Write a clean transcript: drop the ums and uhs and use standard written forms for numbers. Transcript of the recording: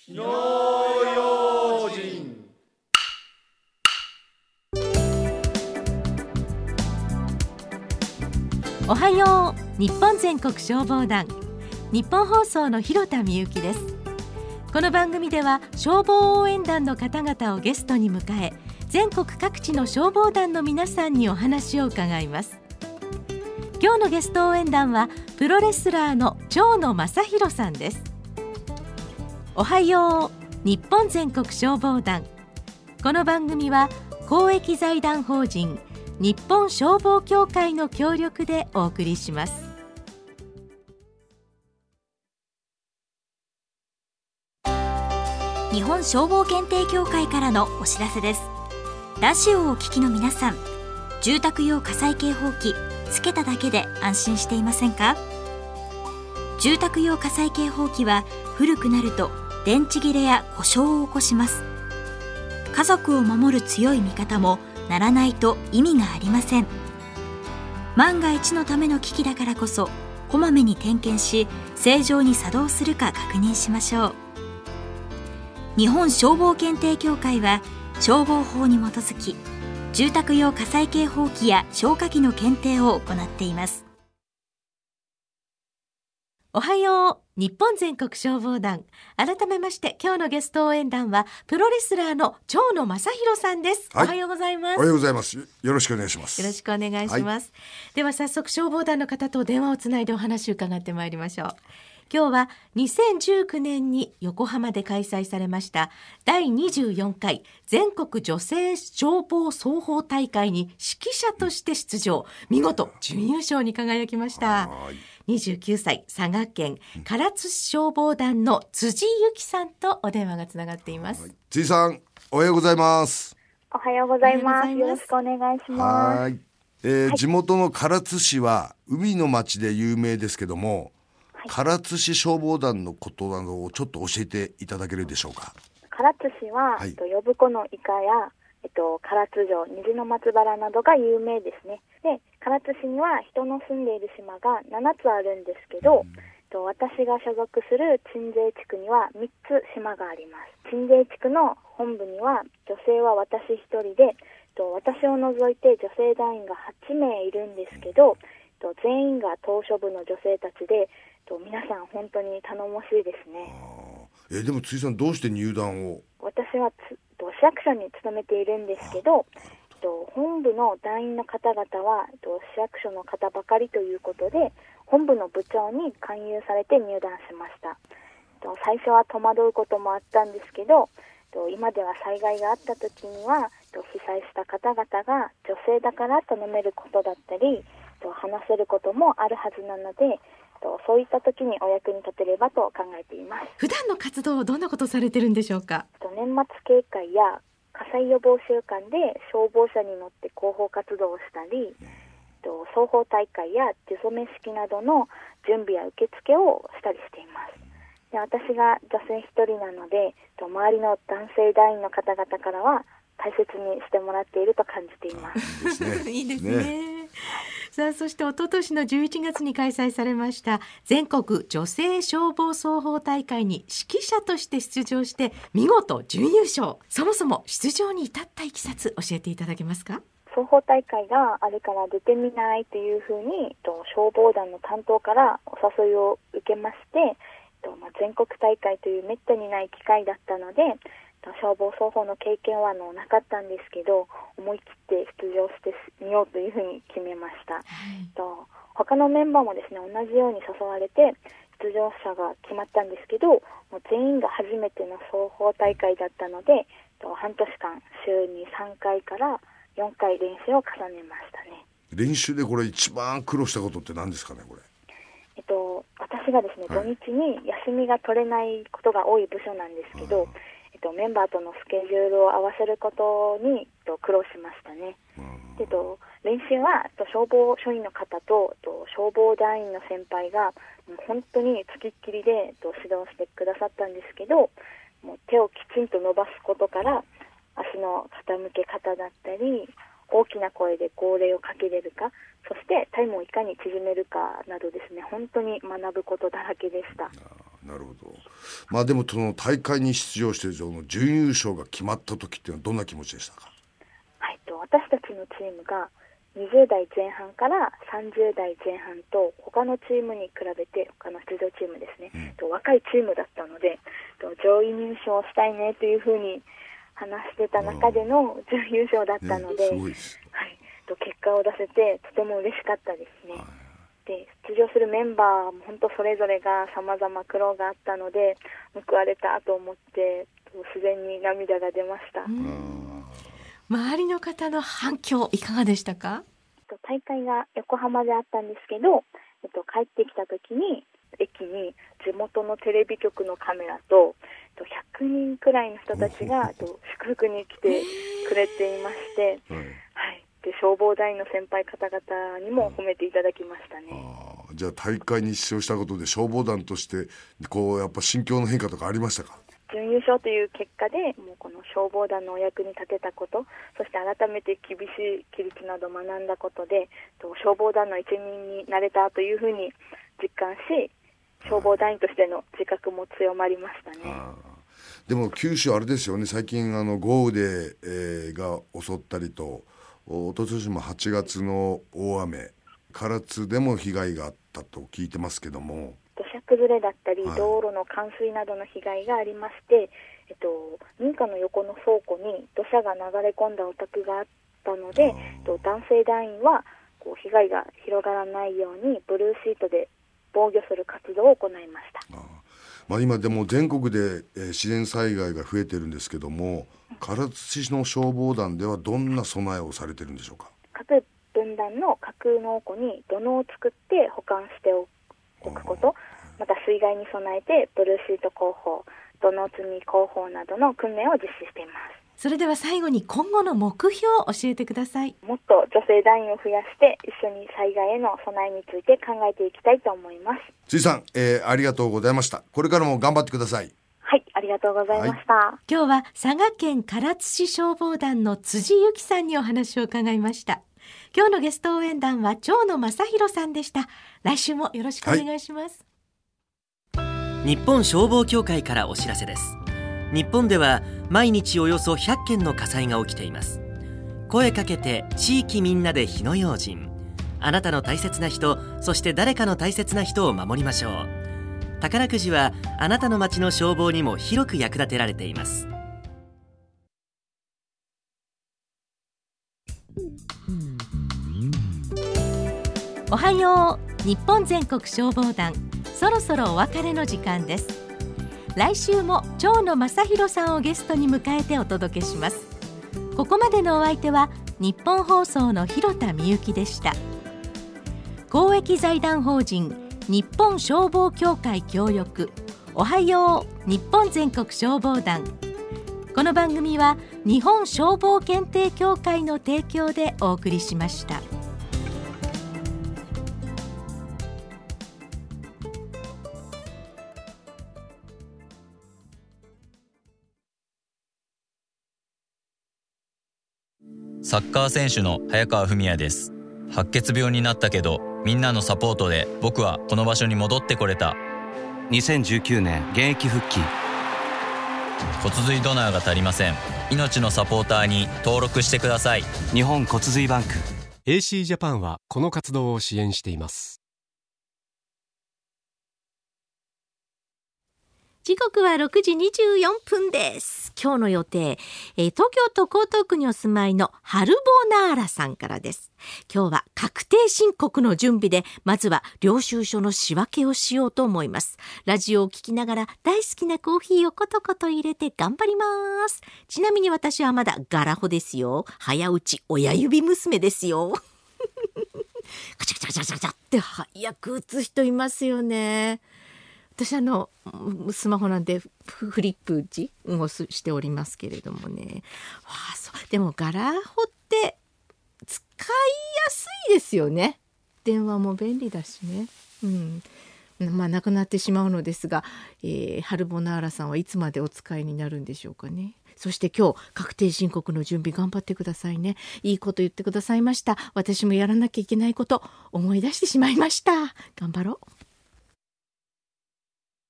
火の用心。 おはよう。日本全国消防団、日本放送の広田美幸です。この番組では消防応援団の方々をゲストに迎え、全国各地の消防団の皆さんにお話を伺います。今日のゲスト応援団はプロレスラーの蝶野正弘さんです。おはよう。日本全国消防団。この番組は公益財団法人日本消防協会の協力でお送りします。 日本消防検定協会からのお知らせです。ラジオをお聞きの皆さん、住宅用火災警報器つけただけで安心していませんか？住宅用火災警報器は古くなると電池切れや故障を起こします。家族を守る強い味方もならないと意味がありません。万が一のための機器だからこそ、こまめに点検し、正常に作動するか確認しましょう。日本消防検定協会は消防法に基づき、住宅用火災警報器や消火器の検定を行っています。 おはよう。日本全国消防団。改めまして今日のゲスト応援団はプロレスラーの蝶野正弘さんです。 はい、 おはようございます。 おはようございます。よろしくお願いします。 よろしくお願いします。では早速消防団の方と電話をつないでお話を伺ってまいりましょう。今日は2019年に横浜で開催されました第24回全国女性消防双方大会に指揮者として出場、見事準優勝に輝きました。29歳佐賀県唐津市消防団の辻由紀さんとお電話がつながっています。 辻さん、おはようございます。 おはようございます。よろしくお願いします。 地元の唐津市は海の町で有名ですけども、唐津市消防団のことなどをちょっと教えていただけるでしょうか？ 唐津市は、呼子のイカや、唐津城、虹の松原などが有名ですね。で、唐津市には人の住んでいる島が7つあるんですけど、私が所属する鎮西地区には3つ島があります。鎮西地区の本部には女性は私1人で、私を除いて女性団員が8名いるんですけど、全員が島嶼部の女性たちで、皆さん本当に頼もしいですね。 でも辻さん、どうして入団を？ 私は市役所に勤めているんですけど、本部の団員の方々は市役所の方ばかりということで、本部の部長に勧誘されて入団しました。最初は戸惑うこともあったんですけど、今では災害があった時には被災した方々が女性だから頼めることだったり、話せることもあるはずなので、そういった時にお役に立てればと考えています。 普段の活動はどんなことされてるんでしょうか？ 年末警戒や火災予防週間で消防車に乗って広報活動をしたり、双方大会や手染め式などの準備や受付をしたりしています。で、私が女性一人なので、周りの男性団員の方々からは大切にしてもらっていると感じています。 いいですね。さあ、そして一昨年の11月に開催されました全国女性消防双方大会に指揮者として出場して見事準優勝。そもそも出場に至ったいきさつ教えていただけますか？ 双方大会があるから出てみないというふうに消防団の担当からお誘いを受けまして、全国大会というめったにない機会だったので、消防双方の経験はなかったんですけど、思い切って出場してみようというふうに決めました。他のメンバーもですね、同じように誘われて出場者が決まったんですけど、もう全員が初めての双方大会だったので、半年間週に3回から4回練習を重ねましたね。 練習でこれ一番苦労したことって何ですかね？これ私がですね、土日に休みが取れないことが多い部署なんですけど、メンバーとのスケジュールを合わせることに苦労しましたね。で、練習は消防署員の方と消防団員の先輩がもう本当につきっきりで指導してくださったんですけど、もう手をきちんと伸ばすことから足の傾け方だったり、大きな声で号令をかけれるか、そしてタイムをいかに縮めるかなどですね、本当に学ぶことだらけでした。 なるほど。まあでもその大会に出場してその準優勝が決まった時っていうのはどんな気持ちでしたか？ 私たちのチームが20代前半から30代前半と他のチームに比べて他の出場チームですね、若いチームだったので上位入賞したいねというふうに話してた中での準優勝だったので、 すごいです。 結果を出せてとても嬉しかったですね。で出場するメンバーも本当それぞれが様々苦労があったので報われたと思って自然に涙が出ました。 周りの方の反響いかがでしたか？ 大会が横浜であったんですけど、帰ってきた時に駅に地元のテレビ局のカメラと100人くらいの人たちが祝福に来てくれていまして、で消防団員の先輩方々にも褒めていただきましたね。 じゃあ大会に出場したことで消防団としてやっぱ心境の変化とかありましたか？ 準優勝という結果でもうこの消防団のお役に立てたこと、そして改めて厳しい規律など学んだことで消防団の一員になれたというふうに実感し、消防団員としての自覚も強まりましたね。 でも九州あれですよね、最近豪雨で、が襲ったりと、おととしも8月の大雨、唐津でも被害があったと聞いてますけども、 土砂崩れだったり道路の冠水などの被害がありまして、民家の横の倉庫に土砂が流れ込んだお宅があったので、男性団員は被害が広がらないようにブルーシートで防御する活動を行いました。 今でも全国で、自然災害が増えてるんですけども、唐津市の消防団ではどんな備えをされてるんでしょうか？ 各分団の架空農庫に土のを作って保管しておくこと、また水害に備えてブルーシート工法、土の積み工法などの訓練を実施しています。 それでは最後に今後の目標を教えてください。 もっと女性団員を増やして一緒に災害への備えについて考えていきたいと思います。 辻さん、ありがとうございました。これからも頑張ってください。 はい、ありがとうございました。 今日は佐賀県唐津市消防団の辻由紀さんにお話を伺いました。今日のゲスト応援団は蝶野正弘さんでした。来週もよろしくお願いします。 日本消防協会からお知らせです。日本では毎日およそ100件の火災が起きています。声かけて地域みんなで火の用心。あなたの大切な人、そして誰かの大切な人を守りましょう。宝くじはあなたの町の消防にも広く役立てられています。 おはよう日本全国消防団、そろそろお別れの時間です。来週も蝶野正弘さんをゲストに迎えてお届けします。ここまでのお相手は日本放送の広田美由でした。公益財団法人日本消防協会協力、おはよう日本全国消防団。この番組は日本消防検定協会の提供でお送りしました。 サッカー選手の早川文也です。白血病になったけどみんなのサポートで僕はこの場所に戻ってこれた。 2019年現役復帰。 骨髄ドナーが足りません。命のサポーターに登録してください。 日本骨髄バンク AC ジャパンはこの活動を支援しています。 時刻は6時24分です。今日の予定、東京都江東区にお住まいのハルボナーラさんからです。今日は確定申告の準備で、まずは領収書の仕分けをしようと思います。ラジオを聞きながら大好きなコーヒーをコトコト入れて頑張ります。ちなみに私はまだガラホですよ。早打ち親指娘ですよ。カチャカチャカチャカチャって早く打つ人いますよね。私スマホなんでフリップ打ちをしておりますけれどもね。でもガラホって使いやすいですよね。電話も便利だしね。なくなってしまうのですが、ハルボナーラさんはいつまでお使いになるんでしょうかね。そして今日確定申告の準備頑張ってくださいね。いいこと言ってくださいました。私もやらなきゃいけないこと思い出してしまいました。頑張ろう。